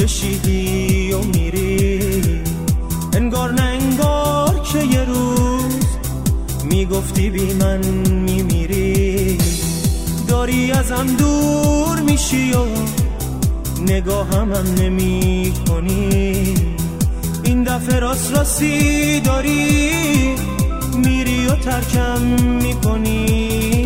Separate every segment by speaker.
Speaker 1: کشیدی و میری، انگار نه انگار که یه روز میگفتی بی من میمیری. داری ازم دور میشی و نگاهم نمی کنی، این دفعه راست راستی داری میری و ترکم میکنی.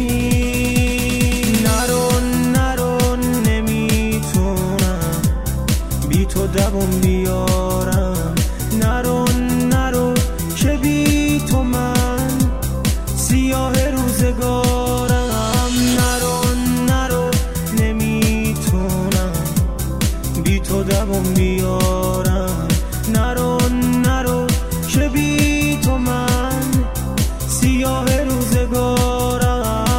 Speaker 1: نرو نمیتونم بی تو دوام بیارم، نرو که بی تو من سیاه روزگارم. نرو نمیتونم بی تو دوام بیارم، نرو که بی تو من سیاه روزگارم.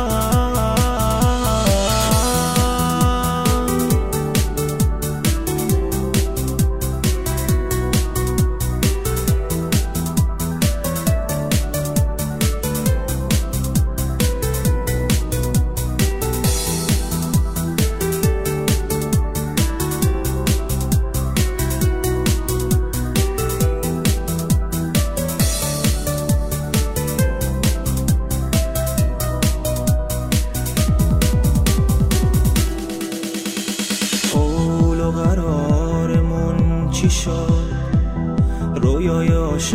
Speaker 1: قرارمون چی شد؟ رویای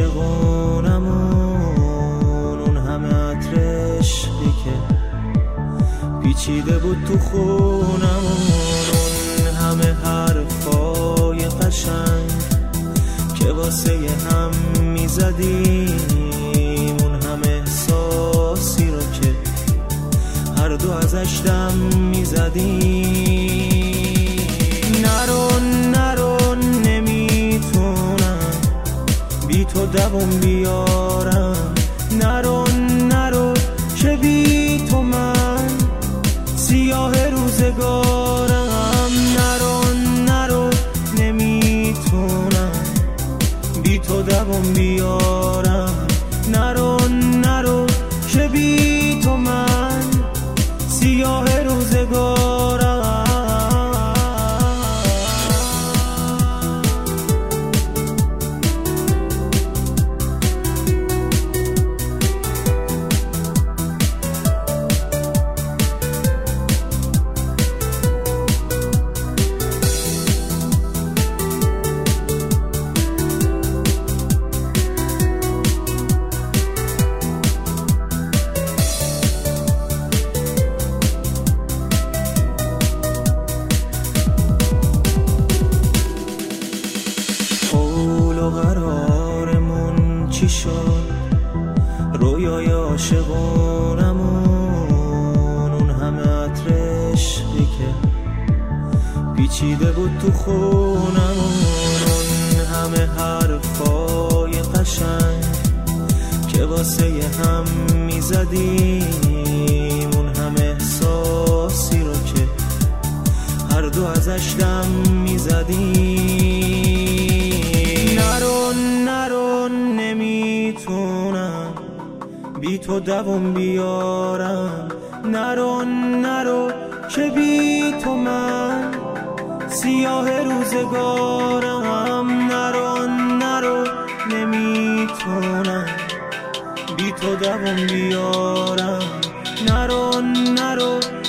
Speaker 1: عاشقونمون، اون همه عطر عشقی که پیچیده بود تو خونمون، اون همه حرفای قشنگ که واسه هم میزدیم، اون همه احساسی رو که هر دو ازش دم میزدیم. نرو نمیتونم بی تو دوام بیارم، نرو که بی تو من سیاه روزگارم. نرو نمیتونم بی تو دوام بیارم، نرو که بی تو من سیاه روزگارم. قرارمون چی شد؟ رویای عاشقونمون، اون همه عطر عشقی که پیچیده بود تو خونمون، اون همه حرفای قشنگ که واسه هم میزدیم، اون همه احساسی رو که هر دو ازش دم میزدیم. نرو نمیتونم بی تو دوام بیارم، نرو که بی تو من سیاه روزگارم. نرو نمیتونم بی تو دوام بیارم، نرو